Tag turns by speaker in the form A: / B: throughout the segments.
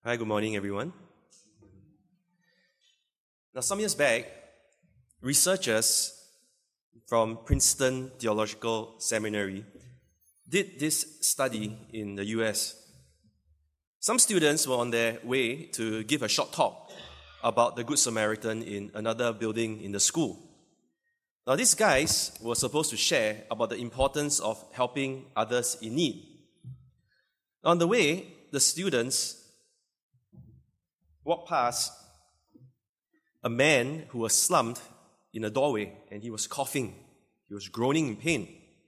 A: Hi, good morning, everyone. Now, some years back, researchers from Princeton Theological Seminary did this study in the US. Some students were on their way to give a short talk about the Good Samaritan in another building in the school. Now, these guys were supposed to share about the importance of helping others in need. On the way, the students walked past a man who was slumped in a doorway, and he was coughing. He was groaning in pain.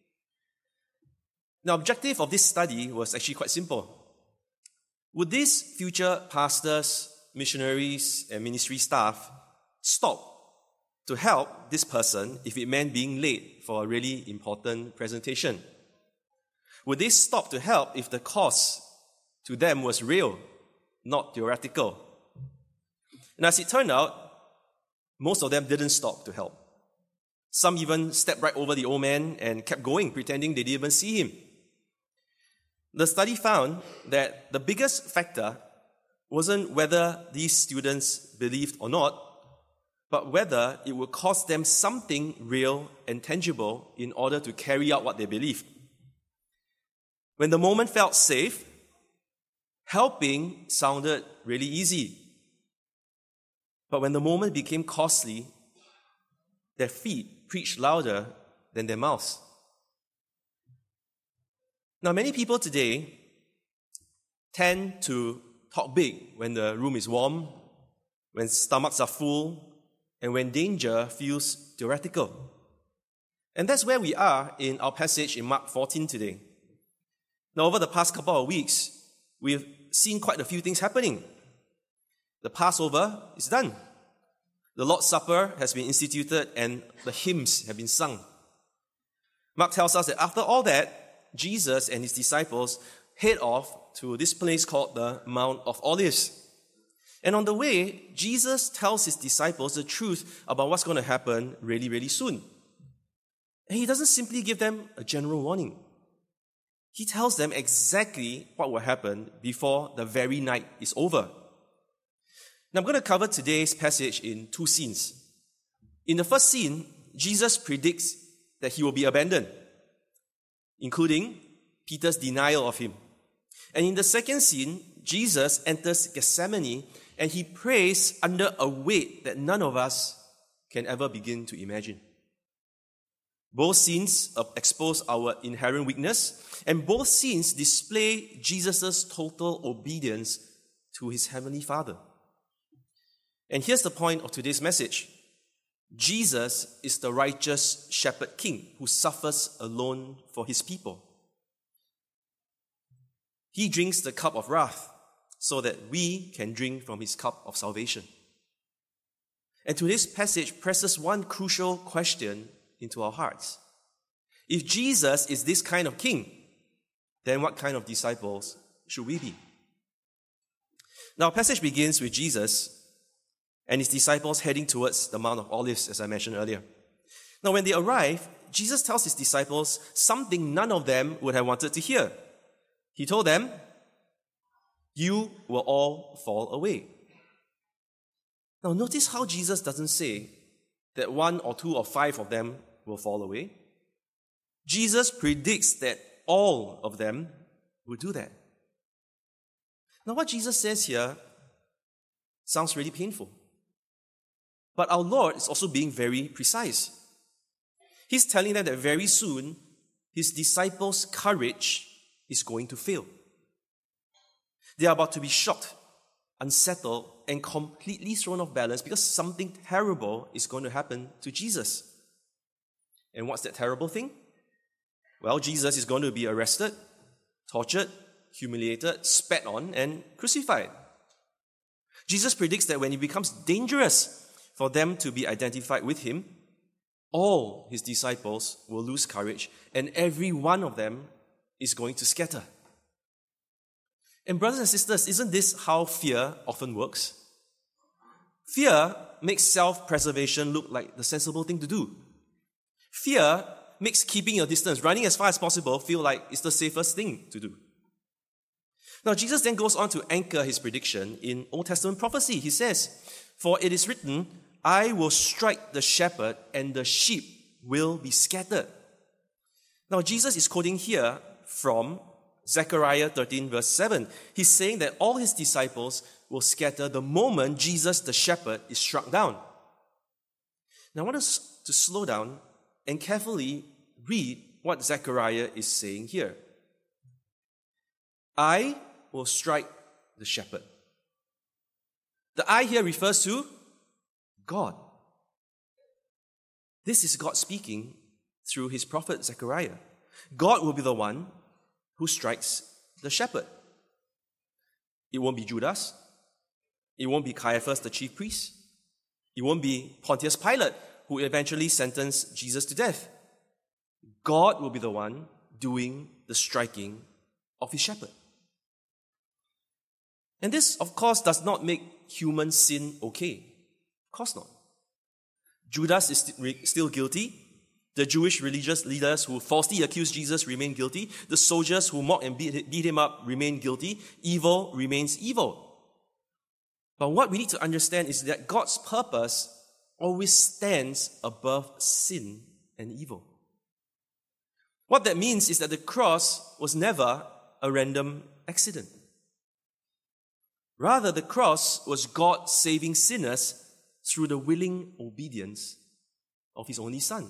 A: The objective of this study was actually quite simple. Would these future pastors, missionaries, and ministry staff stop to help this person if it meant being late for a really important presentation? Would they stop to help if the cost to them was real, not theoretical? And as it turned out, most of them didn't stop to help. Some even stepped right over the old man and kept going, pretending they didn't even see him. The study found that the biggest factor wasn't whether these students believed or not, but whether it would cost them something real and tangible in order to carry out what they believed. When the moment felt safe, helping sounded really easy. But when the moment became costly, their feet preached louder than their mouths. Now, many people today tend to talk big when the room is warm, when stomachs are full, and when danger feels theoretical. And that's where we are in our passage in Mark 14 today. Now, over the past couple of weeks, we've seen quite a few things happening. The Passover is done. The Lord's Supper has been instituted and the hymns have been sung. Mark tells us that after all that, Jesus and his disciples head off to this place called the Mount of Olives. And on the way, Jesus tells his disciples the truth about what's going to happen really, really soon. And he doesn't simply give them a general warning. He tells them exactly what will happen before the very night is over. Now, I'm going to cover today's passage in two scenes. In the first scene, Jesus predicts that he will be abandoned, including Peter's denial of him. And in the second scene, Jesus enters Gethsemane and he prays under a weight that none of us can ever begin to imagine. Both scenes expose our inherent weakness, and both scenes display Jesus' total obedience to his heavenly Father. And here's the point of today's message. Jesus is the righteous shepherd king who suffers alone for his people. He drinks the cup of wrath so that we can drink from his cup of salvation. And today's passage presses one crucial question into our hearts. If Jesus is this kind of king, then what kind of disciples should we be? Now, our passage begins with Jesus and his disciples heading towards the Mount of Olives, as I mentioned earlier. Now, when they arrive, Jesus tells his disciples something none of them would have wanted to hear. He told them, "You will all fall away." Now, notice how Jesus doesn't say that 1 or 2 or 5 of them will fall away. Jesus predicts that all of them will do that. Now, what Jesus says here sounds really painful. But our Lord is also being very precise. He's telling them that very soon, his disciples' courage is going to fail. They are about to be shocked, unsettled, and completely thrown off balance because something terrible is going to happen to Jesus. And what's that terrible thing? Well, Jesus is going to be arrested, tortured, humiliated, spat on, and crucified. Jesus predicts that when it becomes dangerous for them to be identified with him, all his disciples will lose courage, and every one of them is going to scatter. And brothers and sisters, isn't this how fear often works? Fear makes self-preservation look like the sensible thing to do. Fear makes keeping your distance, running as far as possible, feel like it's the safest thing to do. Now, Jesus then goes on to anchor his prediction in Old Testament prophecy. He says, "For it is written, I will strike the shepherd, and the sheep will be scattered." Now, Jesus is quoting here from Zechariah 13, verse 7. He's saying that all his disciples will scatter the moment Jesus, the shepherd, is struck down. Now, I want us to slow down and carefully read what Zechariah is saying here. I will strike the shepherd. The I here refers to God. This is God speaking through his prophet Zechariah. God will be the one who strikes the shepherd. It won't be Judas. It won't be Caiaphas, the chief priest. It won't be Pontius Pilate, who eventually sentenced Jesus to death. God will be the one doing the striking of his shepherd. And this, of course, does not make human sin okay. Of course not. Judas is still guilty. The Jewish religious leaders who falsely accused Jesus remain guilty. The soldiers who mocked and beat him up remain guilty. Evil remains evil. But what we need to understand is that God's purpose always stands above sin and evil. What that means is that the cross was never a random accident. Rather, the cross was God saving sinners through the willing obedience of his only Son.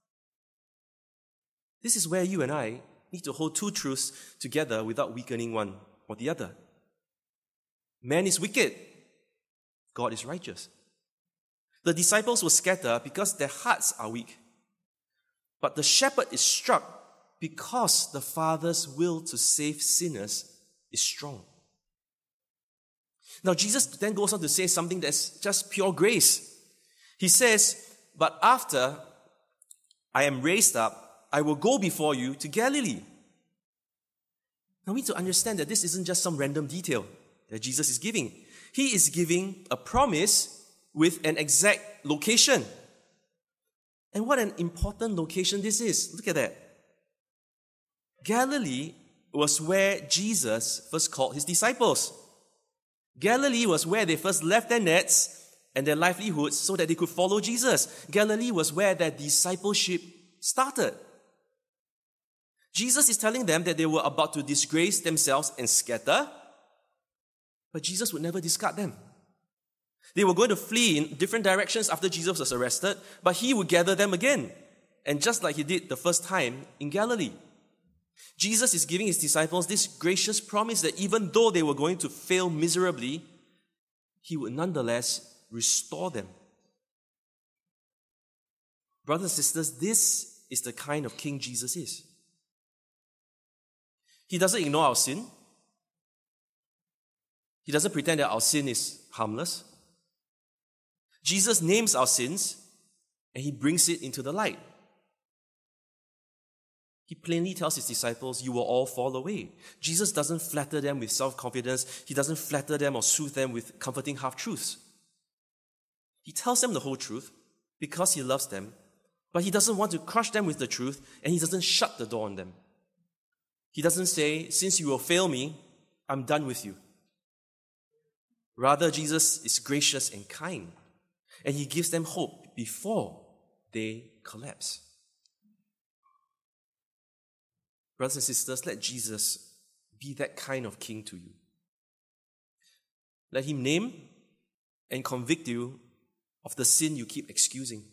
A: This is where you and I need to hold two truths together without weakening one or the other. Man is wicked. God is righteous. The disciples will scatter because their hearts are weak. But the shepherd is struck because the Father's will to save sinners is strong. Now, Jesus then goes on to say something that's just pure grace. He says, "But after I am raised up, I will go before you to Galilee." Now, we need to understand that this isn't just some random detail that Jesus is giving. He is giving a promise with an exact location. And what an important location this is. Look at that. Galilee was where Jesus first called his disciples. Galilee was where they first left their nets and their livelihoods so that they could follow Jesus. Galilee was where their discipleship started. Jesus is telling them that they were about to disgrace themselves and scatter, but Jesus would never discard them. They were going to flee in different directions after Jesus was arrested, but he would gather them again, and just like he did the first time in Galilee. Jesus is giving his disciples this gracious promise that even though they were going to fail miserably, he would nonetheless restore them. Brothers and sisters, this is the kind of King Jesus is. He doesn't ignore our sin. He doesn't pretend that our sin is harmless. Jesus names our sins and he brings it into the light. He plainly tells his disciples, "You will all fall away." Jesus doesn't flatter them with self-confidence. He doesn't flatter them or soothe them with comforting half-truths. He tells them the whole truth because he loves them, but he doesn't want to crush them with the truth, and he doesn't shut the door on them. He doesn't say, "Since you will fail me, I'm done with you." Rather, Jesus is gracious and kind, and he gives them hope before they collapse. Brothers and sisters, let Jesus be that kind of king to you. Let him name and convict you of the sin you keep excusing.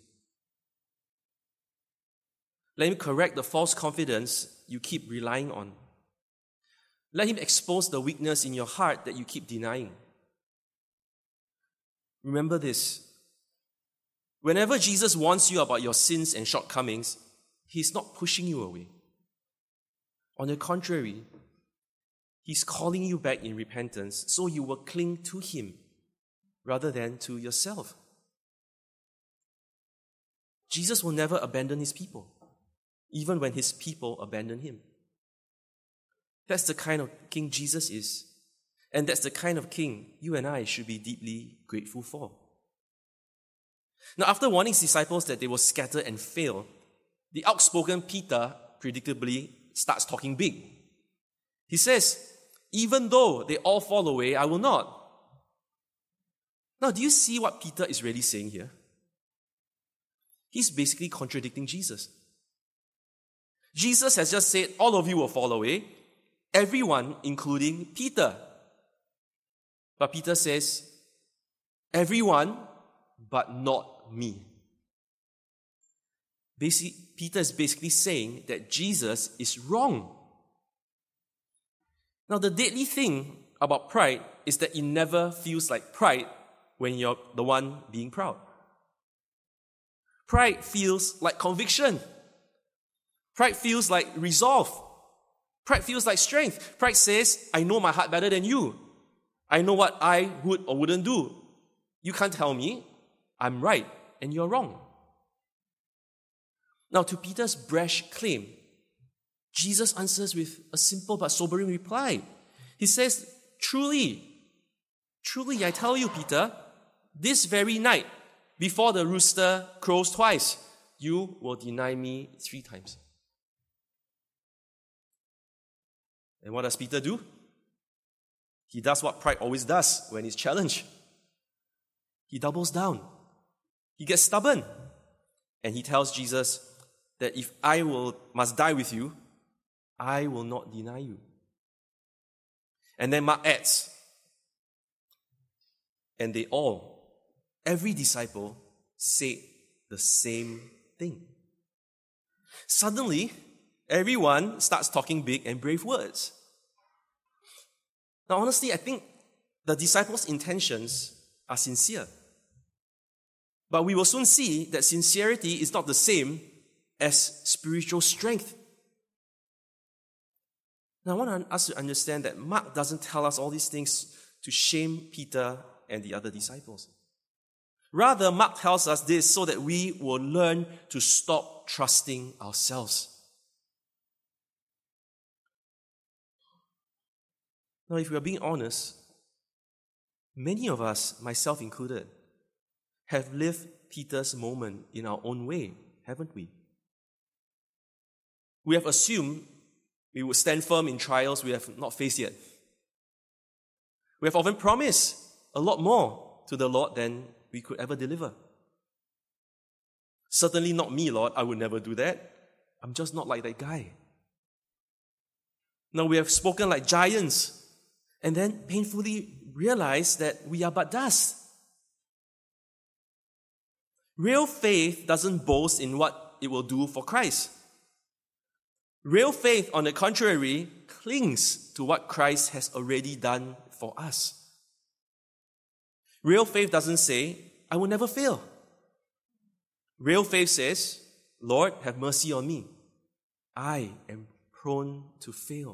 A: Let him correct the false confidence you keep relying on. Let him expose the weakness in your heart that you keep denying. Remember this. Whenever Jesus warns you about your sins and shortcomings, he's not pushing you away. On the contrary, he's calling you back in repentance so you will cling to him rather than to yourself. Jesus will never abandon his people, even when his people abandon him. That's the kind of king Jesus is, and that's the kind of king you and I should be deeply grateful for. Now, after warning his disciples that they will scatter and fail, the outspoken Peter predictably starts talking big. He says, even though they all fall away, I will not. Now, do you see what Peter is really saying here? He's basically contradicting Jesus. Jesus has just said, all of you will fall away, everyone, including Peter. But Peter says, everyone, but not me. Peter is basically saying that Jesus is wrong. Now, the deadly thing about pride is that it never feels like pride when you're the one being proud. Pride feels like conviction. Pride feels like resolve. Pride feels like strength. Pride says, I know my heart better than you. I know what I would or wouldn't do. You can't tell me I'm right and you're wrong. Now, to Peter's brash claim, Jesus answers with a simple but sobering reply. He says, truly, I tell you, Peter, this very night, before the rooster crows twice, you will deny me 3 times. And what does Peter do? He does what pride always does when he's challenged. He doubles down. He gets stubborn. And he tells Jesus that if I must die with you, I will not deny you. And then Mark adds, and they all, every disciple, said the same thing. Suddenly, everyone starts talking big and brave words. Now, honestly, I think the disciples' intentions are sincere. But we will soon see that sincerity is not the same as spiritual strength. Now, I want us to understand that Mark doesn't tell us all these things to shame Peter and the other disciples. Rather, Mark tells us this so that we will learn to stop trusting ourselves. Now, if we are being honest, many of us, myself included, have lived Peter's moment in our own way, haven't we? We have assumed we would stand firm in trials we have not faced yet. We have often promised a lot more to the Lord than we could ever deliver. Certainly not me, Lord. I would never do that. I'm just not like that guy. Now, we have spoken like giants and then painfully realized that we are but dust. Real faith doesn't boast in what it will do for Christ. Real faith, on the contrary, clings to what Christ has already done for us. Real faith doesn't say, I will never fail. Real faith says, Lord, have mercy on me. I am prone to fail.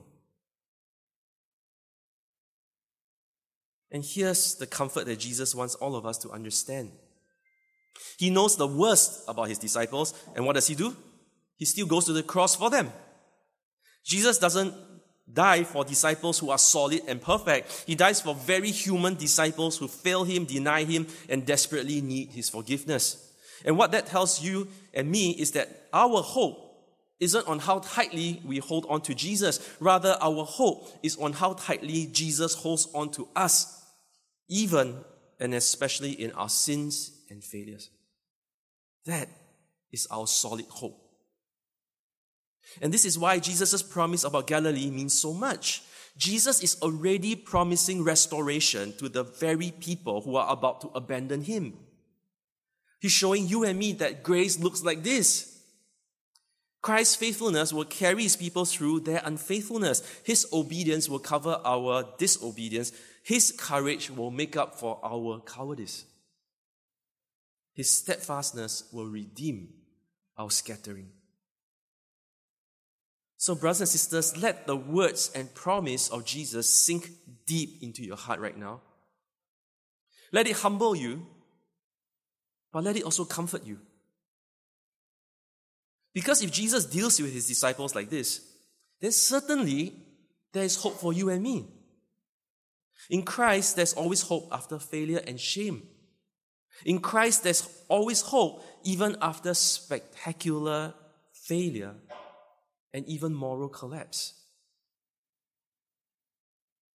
A: And here's the comfort that Jesus wants all of us to understand. He knows the worst about his disciples, and what does he do? He still goes to the cross for them. Jesus doesn't die for disciples who are solid and perfect. He dies for very human disciples who fail him, deny him, and desperately need his forgiveness. And what that tells you and me is that our hope isn't on how tightly we hold on to Jesus. Rather, our hope is on how tightly Jesus holds on to us, even and especially in our sins and failures. That is our solid hope. And this is why Jesus' promise about Galilee means so much. Jesus is already promising restoration to the very people who are about to abandon him. He's showing you and me that grace looks like this. Christ's faithfulness will carry his people through their unfaithfulness. His obedience will cover our disobedience. His courage will make up for our cowardice. His steadfastness will redeem our scattering. So, brothers and sisters, let the words and promise of Jesus sink deep into your heart right now. Let it humble you, but let it also comfort you. Because if Jesus deals with his disciples like this, then certainly there is hope for you and me. In Christ, there's always hope after failure and shame. In Christ, there's always hope even after spectacular failure and even moral collapse.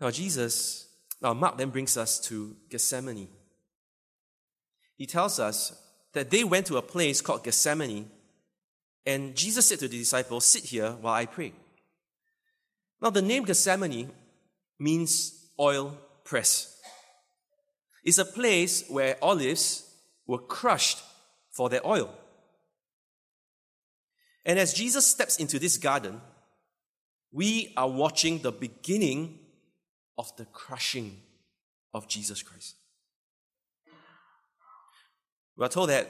A: Now Mark then brings us to Gethsemane. He tells us that they went to a place called Gethsemane, and Jesus said to the disciples, "Sit here while I pray." Now the name Gethsemane means oil press. It's a place where olives were crushed for their oil. And as Jesus steps into this garden, we are watching the beginning of the crushing of Jesus Christ. We are told that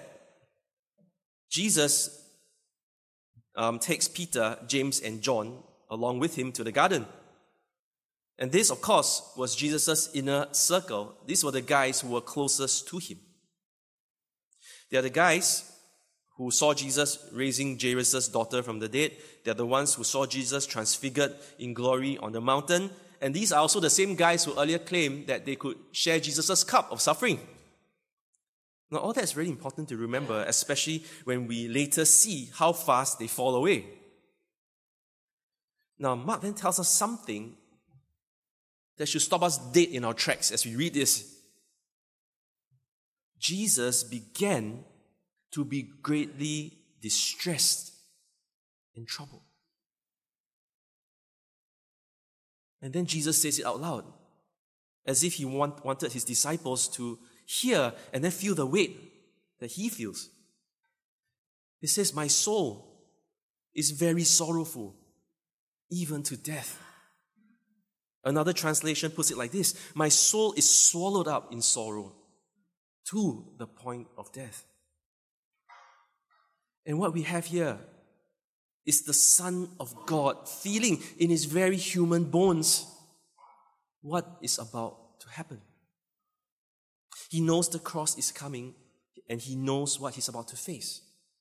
A: Jesus takes Peter, James, and John along with him to the garden. And this, of course, was Jesus' inner circle. These were the guys who were closest to him. They are the guys who saw Jesus raising Jairus' daughter from the dead. They are the ones who saw Jesus transfigured in glory on the mountain. And these are also the same guys who earlier claimed that they could share Jesus' cup of suffering. Now, all that's very important to remember, especially when we later see how fast they fall away. Now, Mark then tells us something that should stop us dead in our tracks as we read this. Jesus began to be greatly distressed and troubled. And then Jesus says it out loud, as if he wanted his disciples to hear and then feel the weight that he feels. He says, "My soul is very sorrowful, even to death." Another translation puts it like this: "My soul is swallowed up in sorrow to the point of death." And what we have here is the Son of God feeling in his very human bones what is about to happen. He knows the cross is coming, and he knows what he's about to face.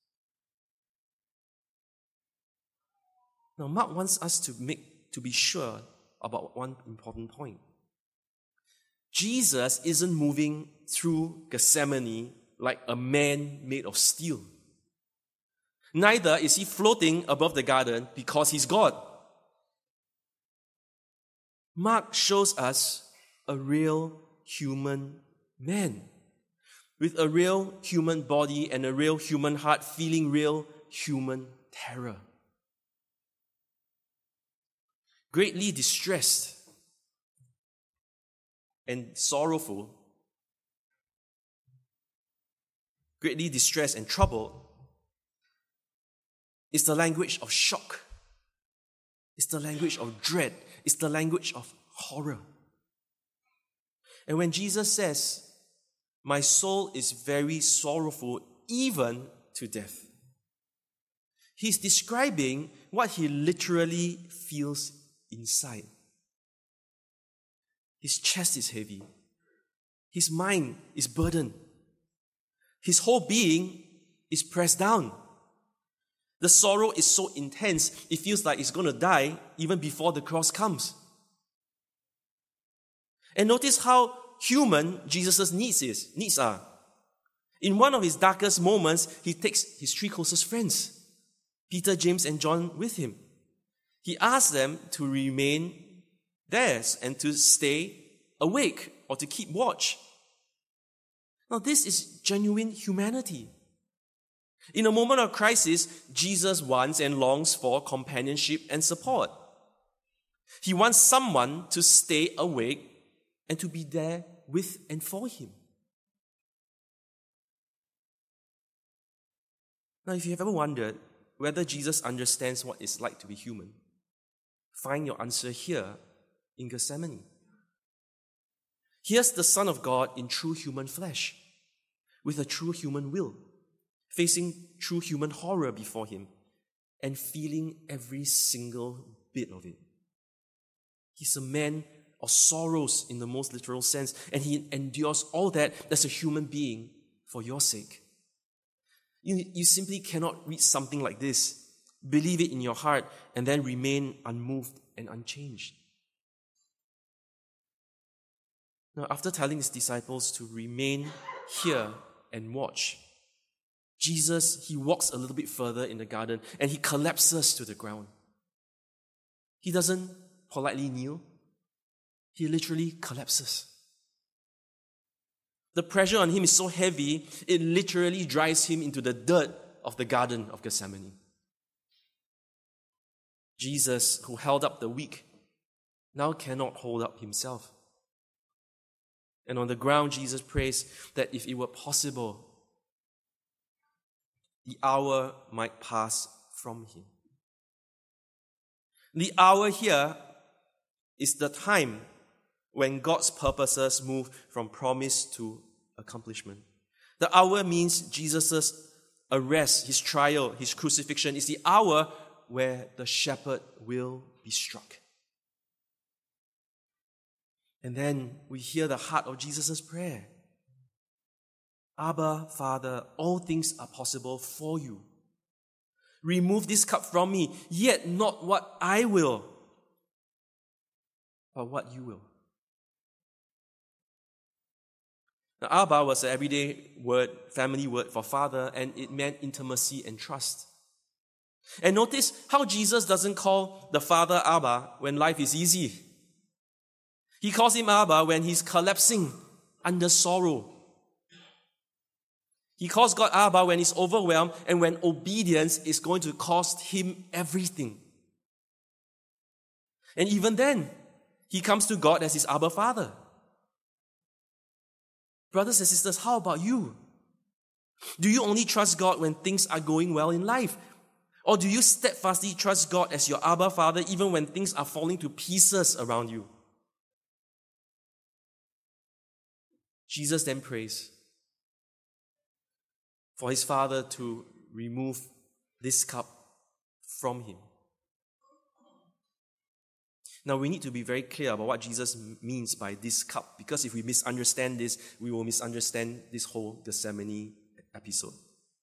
A: Now, Mark wants us to be sure about one important point. Jesus isn't moving through Gethsemane like a man made of steel. Neither is he floating above the garden because he's God. Mark shows us a real human man with a real human body and a real human heart feeling real human terror. Greatly distressed and sorrowful, greatly distressed and troubled, is the language of shock. It's the language of dread. It's the language of horror. And when Jesus says, "My soul is very sorrowful, even to death," he's describing what he literally feels inside. His chest is heavy. His mind is burdened. His whole being is pressed down. The sorrow is so intense, it feels like he's going to die even before the cross comes. And notice how human Jesus' needs are. In one of his darkest moments, he takes his three closest friends, Peter, James, and John, with him. He asks them to remain there and to stay awake or to keep watch. Now, this is genuine humanity. In a moment of crisis, Jesus wants and longs for companionship and support. He wants someone to stay awake and to be there with and for him. Now, if you have ever wondered whether Jesus understands what it's like to be human, find your answer here in Gethsemane. Here's the Son of God in true human flesh, with a true human will, facing true human horror before him, and feeling every single bit of it. He's a man of sorrows in the most literal sense, and he endures all that as a human being for your sake. You simply cannot read something like this, believe it in your heart, and then remain unmoved and unchanged. Now, after telling his disciples to remain here and watch, Jesus, he walks a little bit further in the garden and he collapses to the ground. He doesn't politely kneel. he literally collapses. The pressure on him is so heavy, it literally drives him into the dirt of the Garden of Gethsemane. Jesus, who held up the weak, now cannot hold up himself. And on the ground, Jesus prays that if it were possible, the hour might pass from him. The hour here is the time when God's purposes move from promise to accomplishment. The hour means Jesus' arrest, his trial, his crucifixion is the hour where the shepherd will be struck. And then we hear the heart of Jesus' prayer. Abba, Father, all things are possible for you. Remove this cup from me, yet not what I will, but what you will. Now, Abba was an everyday word, family word for father, and it meant intimacy and trust. And notice how Jesus doesn't call the Father Abba when life is easy. He calls him Abba when he's collapsing under sorrow. He calls God Abba when he's overwhelmed and when obedience is going to cost him everything. And even then, he comes to God as his Abba Father. Brothers and sisters, how about you? Do you only trust God when things are going well in life? Or do you steadfastly trust God as your Abba Father even when things are falling to pieces around you? Jesus then prays for his Father to remove this cup from him. Now we need to be very clear about what Jesus means by this cup, because if we misunderstand this, we will misunderstand this whole Gethsemane episode.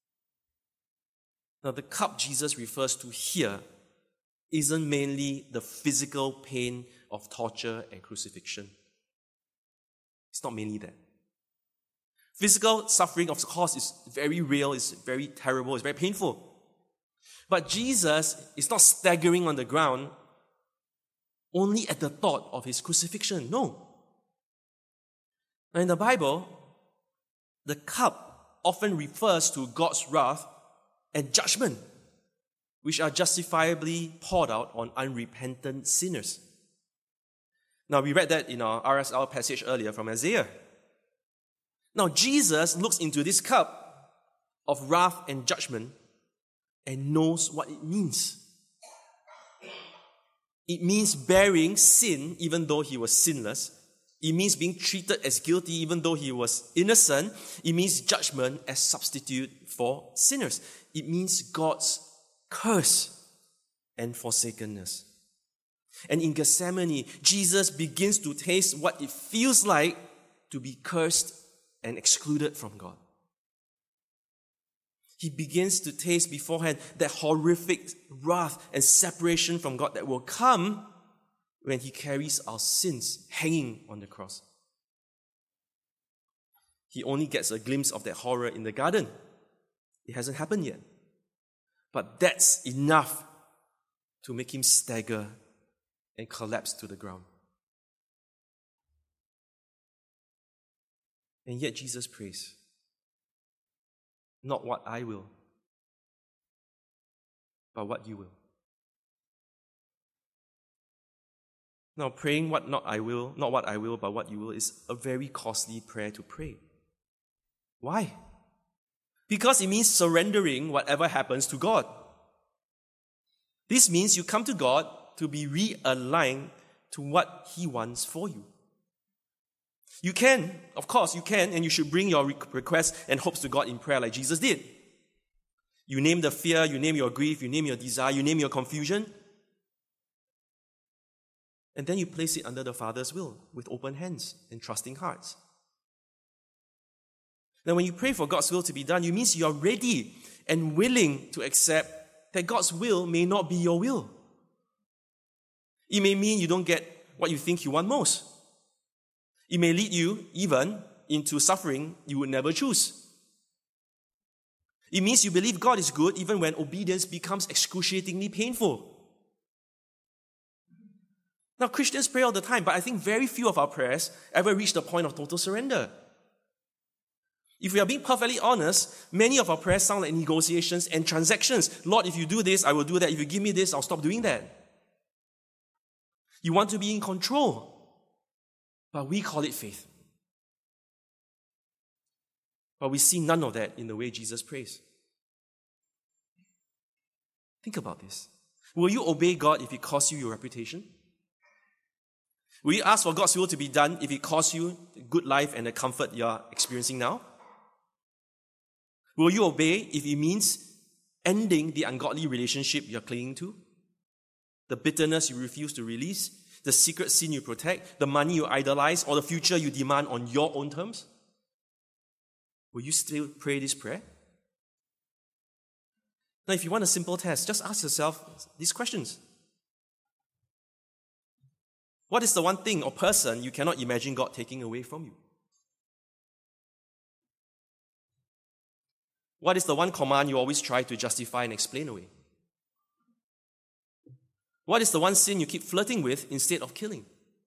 A: Now the cup Jesus refers to here isn't mainly the physical pain of torture and crucifixion. It's not mainly that. Physical suffering, of course, is very real, it's very terrible, it's very painful. But Jesus is not staggering on the ground only at the thought of his crucifixion. No. Now in the Bible, the cup often refers to God's wrath and judgment, which are justifiably poured out on unrepentant sinners. Now we read that in our RSL passage earlier from Isaiah. Now, Jesus looks into this cup of wrath and judgment and knows what it means. It means bearing sin even though he was sinless. It means being treated as guilty even though he was innocent. It means judgment as substitute for sinners. It means God's curse and forsakenness. And in Gethsemane, Jesus begins to taste what it feels like to be cursed and excluded from God. He begins to taste beforehand that horrific wrath and separation from God that will come when he carries our sins hanging on the cross. He only gets a glimpse of that horror in the garden. It hasn't happened yet. But that's enough to make him stagger and collapse to the ground. And yet Jesus prays, not what I will, but what you will. Now, praying not what I will, but what you will is a very costly prayer to pray. Why? Because it means surrendering whatever happens to God. This means you come to God to be realigned to what he wants for you. You can, of course, you can, and you should bring your requests and hopes to God in prayer like Jesus did. You name the fear, you name your grief, you name your desire, you name your confusion. And then you place it under the Father's will with open hands and trusting hearts. Now, when you pray for God's will to be done, it means you are ready and willing to accept that God's will may not be your will. It may mean you don't get what you think you want most. It may lead you even into suffering you would never choose. It means you believe God is good even when obedience becomes excruciatingly painful. Now, Christians pray all the time, but I think very few of our prayers ever reach the point of total surrender. If we are being perfectly honest, many of our prayers sound like negotiations and transactions. Lord, if you do this, I will do that. If you give me this, I'll stop doing that. You want to be in control, but we call it faith. But we see none of that in the way Jesus prays. Think about this. Will you obey God if it costs you your reputation? Will you ask for God's will to be done if it costs you the good life and the comfort you are experiencing now? Will you obey if it means ending the ungodly relationship you're clinging to? The bitterness you refuse to release? The secret sin you protect? The money you idolize? Or the future you demand on your own terms? Will you still pray this prayer? Now, if you want a simple test, just ask yourself these questions. What is the one thing or person you cannot imagine God taking away from you? What is the one command you always try to justify and explain away? What is the one sin you keep flirting with instead of killing?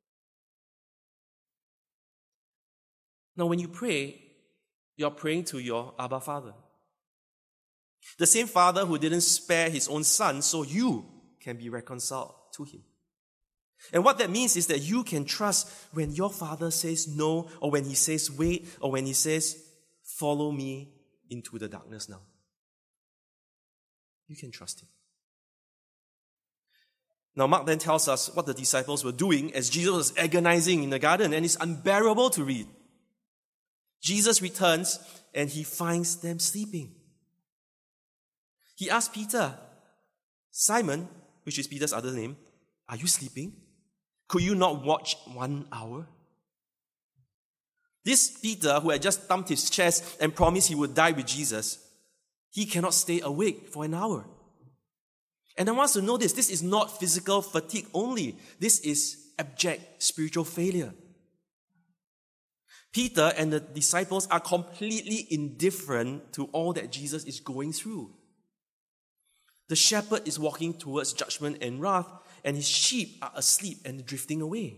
A: Now, when you pray, you're praying to your Abba Father. The same Father who didn't spare his own Son so you can be reconciled to him. And what that means is that you can trust when your Father says no, or when he says wait, or when he says follow me into the darkness now. You can trust him. Now, Mark then tells us what the disciples were doing as Jesus was agonizing in the garden, and it's unbearable to read. Jesus returns and he finds them sleeping. He asked Peter, Simon, which is Peter's other name, are you sleeping? Could you not watch 1 hour? This Peter, who had just thumped his chest and promised he would die with Jesus, he cannot stay awake for an hour. And I want us to know this is not physical fatigue only. This is abject spiritual failure. Peter and the disciples are completely indifferent to all that Jesus is going through. The shepherd is walking towards judgment and wrath, and his sheep are asleep and drifting away.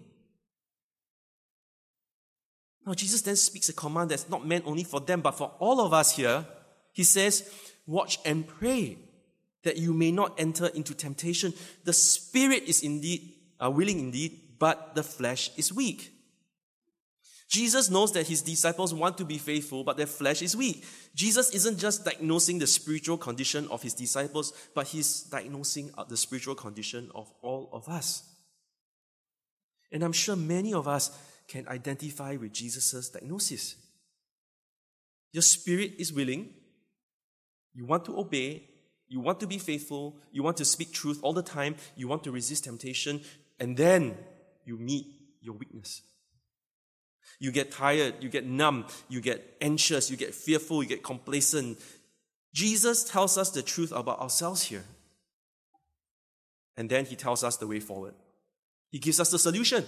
A: Now, Jesus then speaks a command that's not meant only for them, but for all of us here. He says, watch and pray that you may not enter into temptation. The spirit is indeed willing indeed, but the flesh is weak. Jesus knows that his disciples want to be faithful, but their flesh is weak. Jesus isn't just diagnosing the spiritual condition of his disciples, but he's diagnosing the spiritual condition of all of us. And I'm sure many of us can identify with Jesus' diagnosis. Your spirit is willing. You want to obey. You want to be faithful. You want to speak truth all the time. You want to resist temptation. And then you meet your weakness. You get tired, you get numb, you get anxious, you get fearful, you get complacent. Jesus tells us the truth about ourselves here. And then he tells us the way forward. He gives us the solution.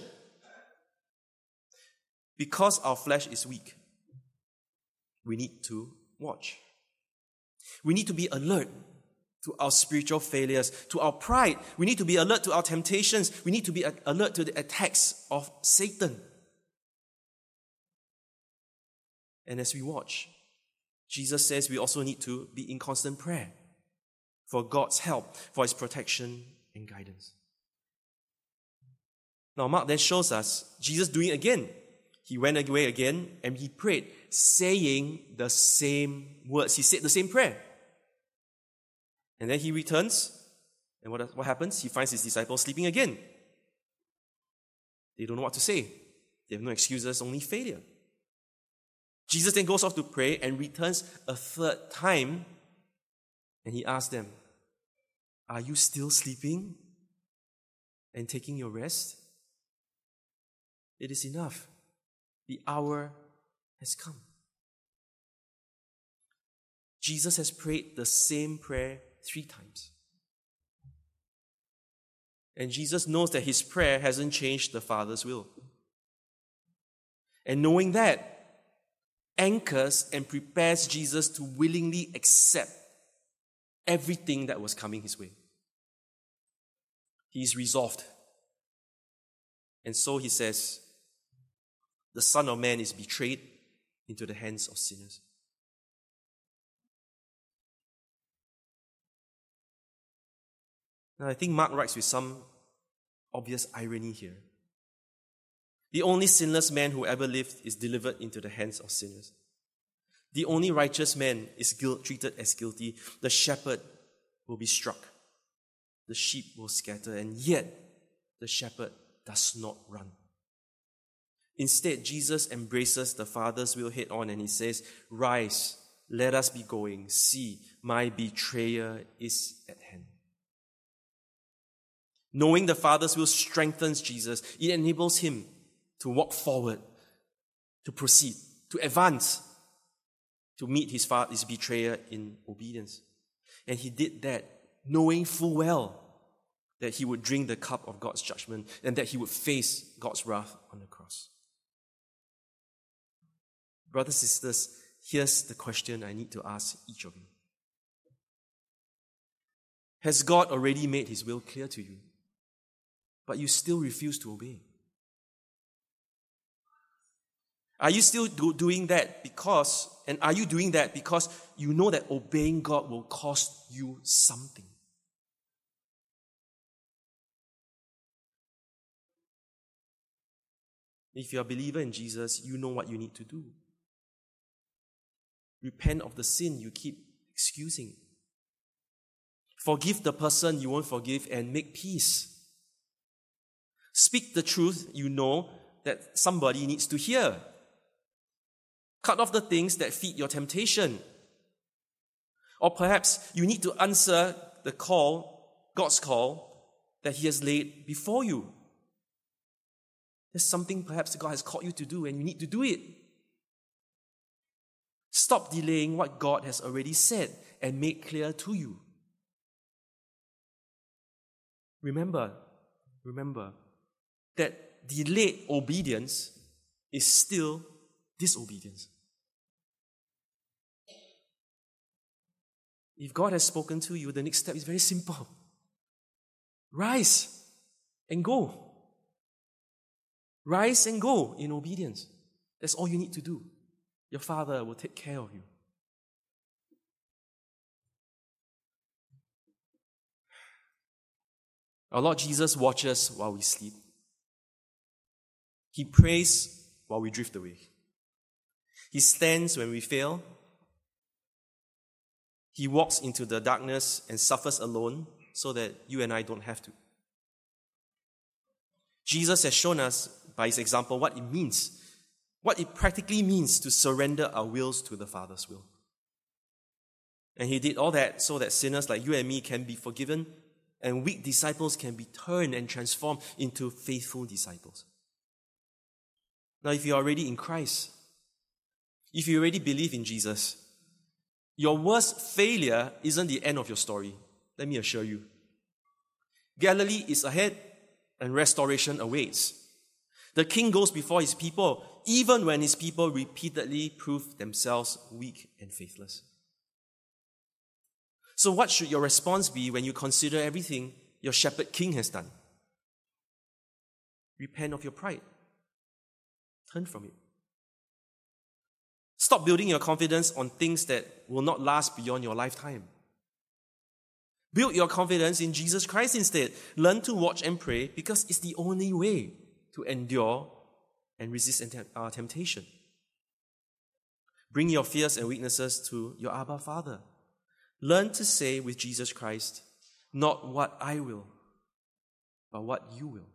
A: Because our flesh is weak, we need to watch. We need to be alert to our spiritual failures, to our pride. We need to be alert to our temptations. We need to be alert to the attacks of Satan. And as we watch, Jesus says we also need to be in constant prayer for God's help, for his protection and guidance. Now, Mark then shows us Jesus doing it again. He went away again and he prayed, saying the same words. He said the same prayer. And then he returns, and what happens? He finds his disciples sleeping again. They don't know what to say. They have no excuses, only failure. Jesus then goes off to pray and returns a third time, and he asks them, are you still sleeping and taking your rest? It is enough. The hour has come. Jesus has prayed the same prayer 3 times. And Jesus knows that his prayer hasn't changed the Father's will. And knowing that anchors and prepares Jesus to willingly accept everything that was coming his way. He is resolved. And so he says, the Son of Man is betrayed into the hands of sinners. Now, I think Mark writes with some obvious irony here. The only sinless man who ever lived is delivered into the hands of sinners. The only righteous man is treated as guilty. The shepherd will be struck. The sheep will scatter, and yet the shepherd does not run. Instead, Jesus embraces the Father's will head on and he says, "Rise, let us be going. See, my betrayer is at hand." Knowing the Father's will strengthens Jesus. It enables him to walk forward, to proceed, to advance, to meet his betrayer in obedience. And he did that knowing full well that he would drink the cup of God's judgment and that he would face God's wrath on the cross. Brothers and sisters, here's the question I need to ask each of you. Has God already made his will clear to you, but you still refuse to obey? Are you still doing that because you know that obeying God will cost you something? If you're a believer in Jesus, you know what you need to do. Repent of the sin you keep excusing. Forgive the person you won't forgive and make peace. Speak the truth you know that somebody needs to hear. Cut off the things that feed your temptation. Or perhaps you need to answer the call, God's call, that he has laid before you. There's something perhaps God has called you to do and you need to do it. Stop delaying what God has already said and made clear to you. Remember that delayed obedience is still disobedience. If God has spoken to you, the next step is very simple. Rise and go. Rise and go in obedience. That's all you need to do. Your Father will take care of you. Our Lord Jesus watches while we sleep. He prays while we drift away. He stands when we fail. He walks into the darkness and suffers alone so that you and I don't have to. Jesus has shown us by his example what it practically means to surrender our wills to the Father's will. And he did all that so that sinners like you and me can be forgiven and weak disciples can be turned and transformed into faithful disciples. Now, if you're already in Christ, if you already believe in Jesus, your worst failure isn't the end of your story. Let me assure you. Galilee is ahead and restoration awaits. The King goes before his people, even when his people repeatedly prove themselves weak and faithless. So what should your response be when you consider everything your shepherd king has done? Repent of your pride. Turn from it. Stop building your confidence on things that will not last beyond your lifetime. Build your confidence in Jesus Christ instead. Learn to watch and pray because it's the only way to endure and resist temptation. Bring your fears and weaknesses to your Abba Father. Learn to say with Jesus Christ, not what I will, but what you will.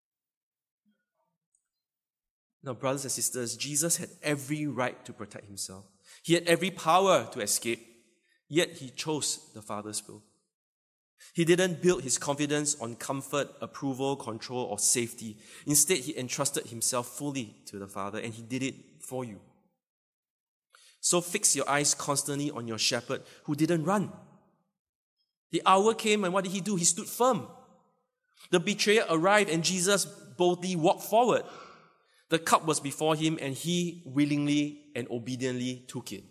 A: Now, brothers and sisters, Jesus had every right to protect himself. He had every power to escape, yet he chose the Father's will. He didn't build his confidence on comfort, approval, control, or safety. Instead, he entrusted himself fully to the Father, and he did it for you. So fix your eyes constantly on your shepherd who didn't run. The hour came, and what did he do? He stood firm. The betrayer arrived, and Jesus boldly walked forward. The cup was before him, and he willingly and obediently took it.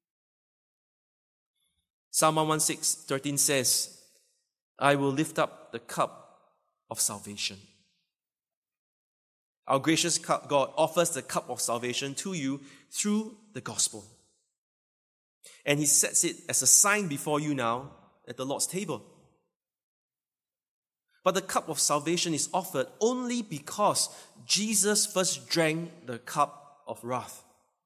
A: Psalm 116:13 says, I will lift up the cup of salvation. Our gracious God offers the cup of salvation to you through the gospel. And he sets it as a sign before you now at the Lord's table. But the cup of salvation is offered only because Jesus first drank the cup of wrath.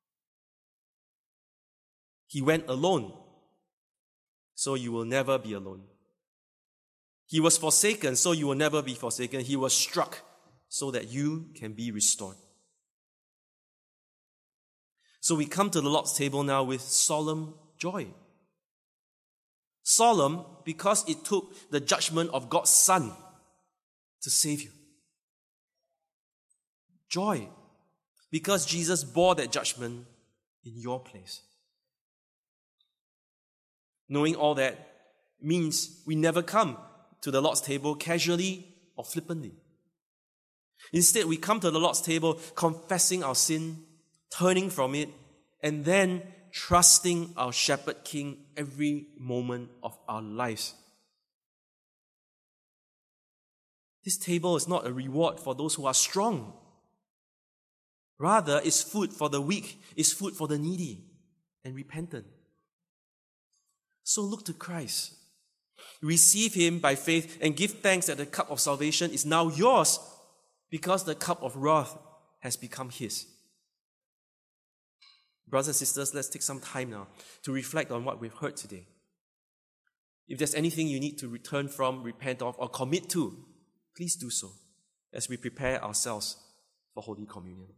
A: He went alone, so you will never be alone. He was forsaken, so you will never be forsaken. He was struck, so that you can be restored. So we come to the Lord's table now with solemn joy. Solemn because it took the judgment of God's Son to save you. Joy because Jesus bore that judgment in your place. Knowing all that means we never come to the Lord's table casually or flippantly. Instead, we come to the Lord's table confessing our sin, turning from it, and then trusting our Shepherd King every moment of our lives. This table is not a reward for those who are strong. Rather, it's food for the weak, it's food for the needy and repentant. So look to Christ. Receive Him by faith and give thanks that the cup of salvation is now yours because the cup of wrath has become His. Brothers and sisters, let's take some time now to reflect on what we've heard today. If there's anything you need to return from, repent of, or commit to, please do so as we prepare ourselves for Holy Communion.